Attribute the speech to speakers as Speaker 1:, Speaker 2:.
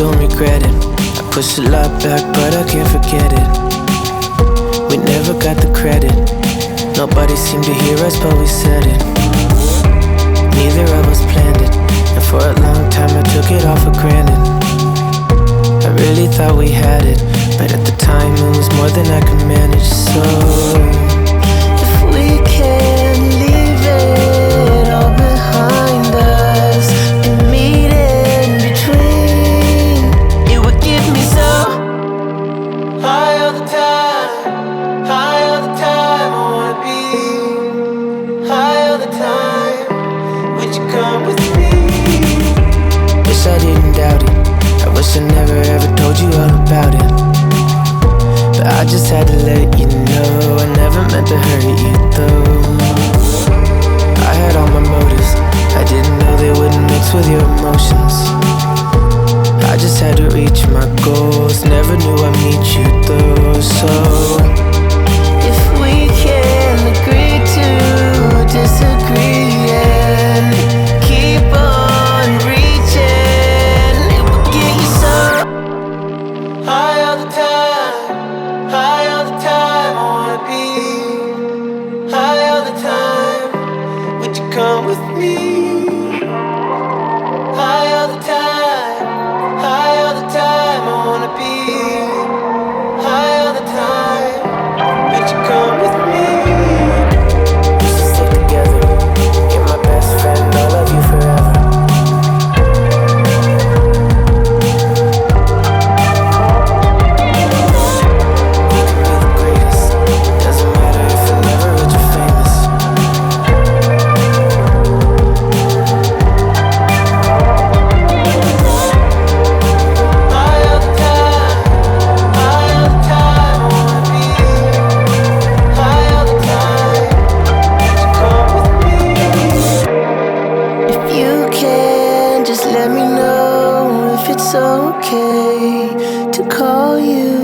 Speaker 1: don't regret it. I push a lot back, but I can't forget it. We never got the credit. Nobody seemed to hear us, but we said it. Neither of us planned it, and for a long time I took it all for granted. I really thought we had it, but at the time it was more than I could manage. So if we can leave it all behind us and meet in between, it would give me so high all the time, high all the time. I wanna be high all the time. Would you come with me? Wish I didn't doubt it. I wish I never ever told you all about it, but I just had to let you know I never meant to hurt you though. I had all my motives, I didn't know they wouldn't mix with your emotions. I just had to reach my goals, never knew I'd meet you though. So if we can agree to disagree and keep on reaching, it will get you so high all the time, high all the time. I wanna be high all the time. Would you come with me? High all the time, high all the time. I wanna be high all the time. Would you come with me? We should stick together. You're my best friend, I love you forever. We can be the greatest. Doesn't matter if we're never rich or famous. High all the time, high all the time. I wanna be high all the time. Would you come with me? If you can, just let me know if it's okay to call you